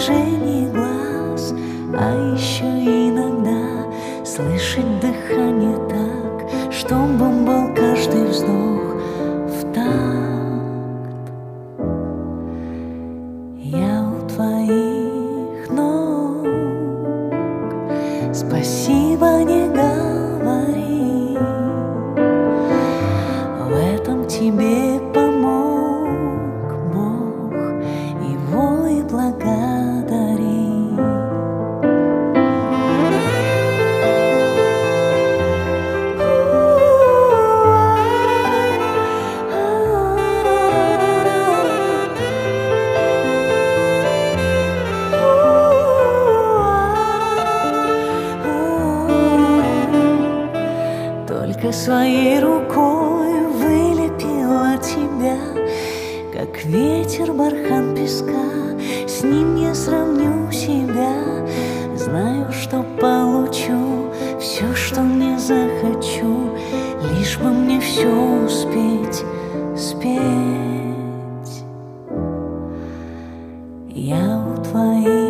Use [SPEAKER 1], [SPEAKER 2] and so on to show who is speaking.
[SPEAKER 1] движении глаз, а еще иногда слышать дыхание так, чтобы был каждый вздох в такт. Я у твоих ног, спасибо не говори, в этом тебе помог Бог, его и благодари. Только своей рукой вылепила тебя, как ветер бархан песка. С ним я сравню себя, знаю, что получу все, что мне захочу, лишь бы мне все успеть спеть. Я у твоих